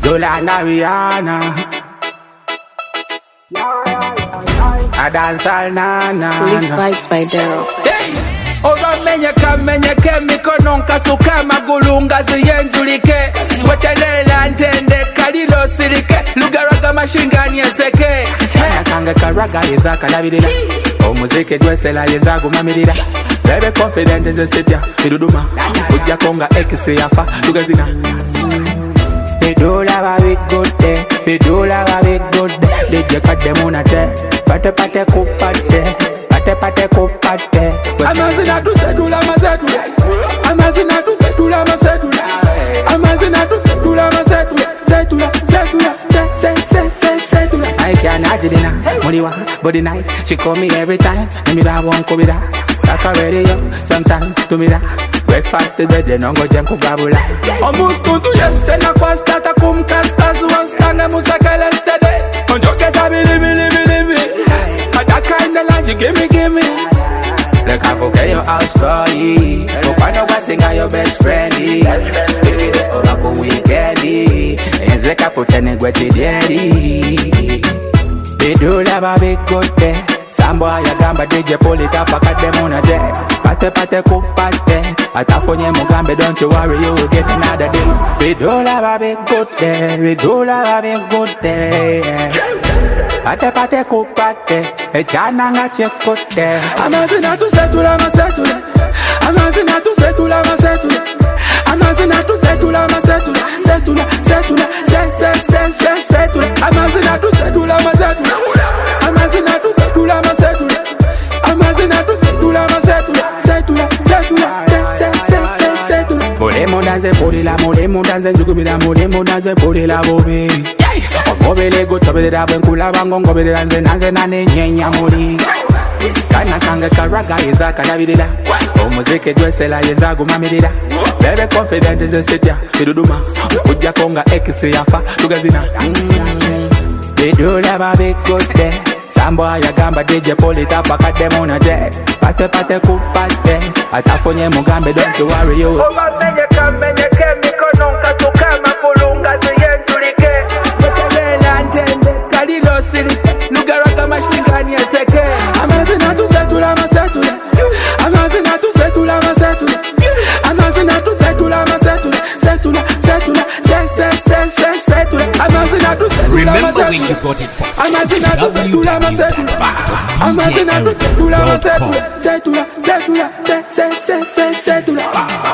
Zola and Rihanna. I dance all na. Lick Vibes by Daryl. Ora menye kemiko nonka suka magulunga ziyenjulike wetelela ntende kalilo sirike lugaraga mashingani eseke sana kange karaga yezakalabirira omuzike gwesela yezagumamirira bebe confident ezesitya biduduma ujja konga x yafa tugazina Bidula babigudde bidula babigudde DJ kadde munate pate kupate pate kupate amazina tusetula masetula amazina tusetula masetula amazina tusetula masetula setula I can't imagine Moliwa, body nice, she call me every time. And me that won't come with that. Like a radio, sometimes to me that. Breakfast today, then I'm going to babula. Almost to yesterday, na pasta ta kum castas one stand and musakala yesterday. On your case, I believe. And that kind of life you give me. Like I forget your house story. But find out what singer your best friend is. Baby, the over weekend. It's like I put any gweti daddy. Bidula babigudde Samboa yagamba DJ pull it up akadde munate Pate kupate Atafonye mugambe don't you worry you will get another day Bidula babigudde Pate kupate Echana nga chekutte Amazina tusetula masetula Amazina tusetula masetula Amazina tusetula masetula Setula Amazina tusetula masetula Amazina tusetula masetula Amazina tusetula masetula Setula Mulemo danze polila mulemo danze njugumira mulemo danze polila bobe Ngobele gotobelera bwenkula bango ngobelera nze nanze nane nyenya muri Kana kange karaga yezakalabirira omuzike gwesela yezagumamirira Bebe confident ezesitya biduduma ujja konga x yafa tugazina Bidula babigudde Samboa yagamba DJ pull it up akadde munate Pate kupate Atafonye mugambe don't you worry you Oba menye kemiko nonka suka magulunga ziyenjulike wetelela ntende kalilo sirike lugaraga mashingani eseke Amazina tusetula masetula Amazina tusetula masetula Amazina tusetula masetula Setula Amazina tusetula Remember when you got it first. Amazina tusetula masetula Amazina tusetula masetula Setula